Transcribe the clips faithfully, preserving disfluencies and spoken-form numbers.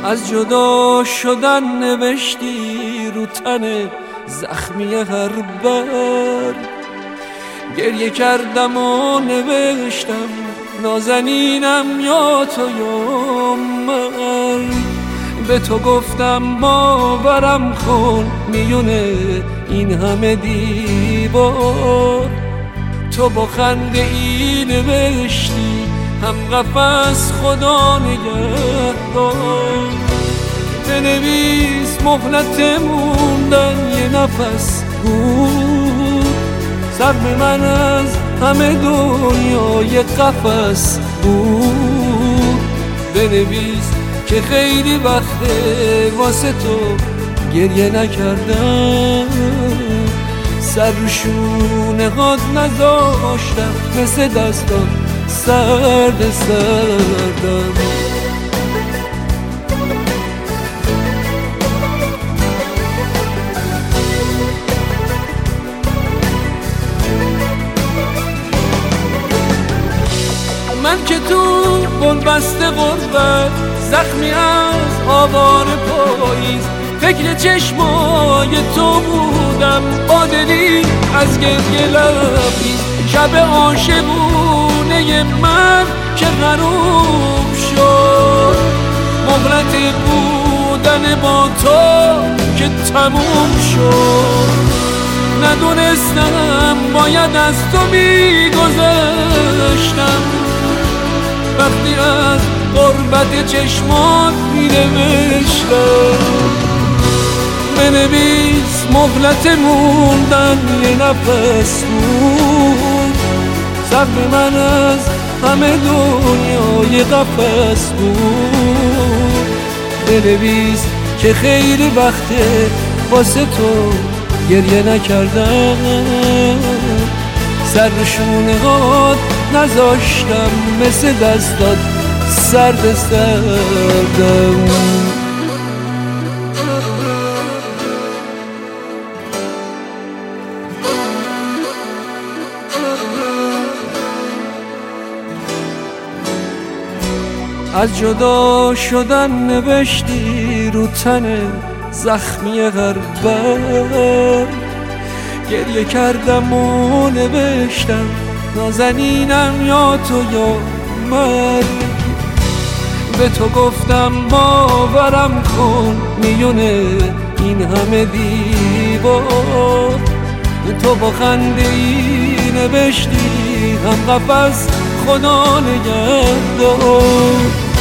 از جدا شدن نوشتی رو تن زخمی هر بر. گریه کردم و نوشتم نازنینم یا تو یا من. به تو گفتم باورم کن میونه این همه دیوار. تو با خنده ای نوشتی هم قفس خدا نگهدار. بنویس مهلت موندن یه نفس بود. سهم من از همه دنیا یه قفس بود. بنویس که خیلی وقته واسه تو گریه نکردم. سر رو شونه هات نذاشتم مثل دستان سرد سردم. من که تو بنبست غربت زخمی از آوار پاییز فکر چشمای تو بودم با دلی از گریه لبریز. شب عاشقونه من که غروب شد. مهلت بودن با تو که تموم شد. ندونستم باید از تو میگذشتم وقتی از غربت چشمات می‌نوشتم. بنویس مهلت موندن یه نفس بود. سهم من از همه دنیا یه قفس بود. بنویس که خیلی وقته واسه تو گریه نکردم. سر شونه هات نذاشتم مثل دستات سرد سردم. از جدا شدن نوشتی رو تن زخمی هر بر. گریه کردم و نوشتم نازنینم یا تو یا من. به تو گفتم باورم کن میونه این همه دیوار. تو با خنده ای نوشتی هم قفس خدا نگهدار.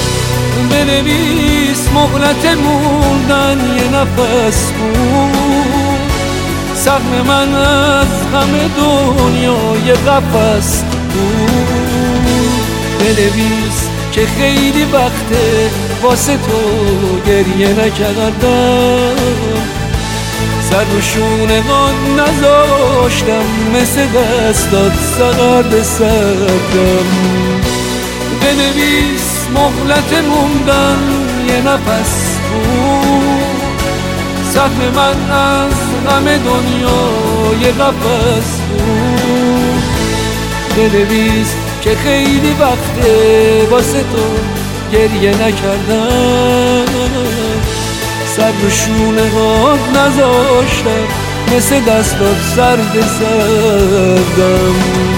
بنویس مهلت موندن یه نفس بود. سهم من از همه دنیا یه قفس بود. بنویس که خیلی وقته واسه تو گریه نکردم. سر رو شونه هات نذاشتم مثل دستات سرد سردم. بنویس مهلت موندن یه نفس بود. سهم من از همه دنیا یه قفس بود. بنویس که خیلی وقته واسه تو گریه نکردم. سر رو شونه هات نذاشتم مثل دستات سرد سردم.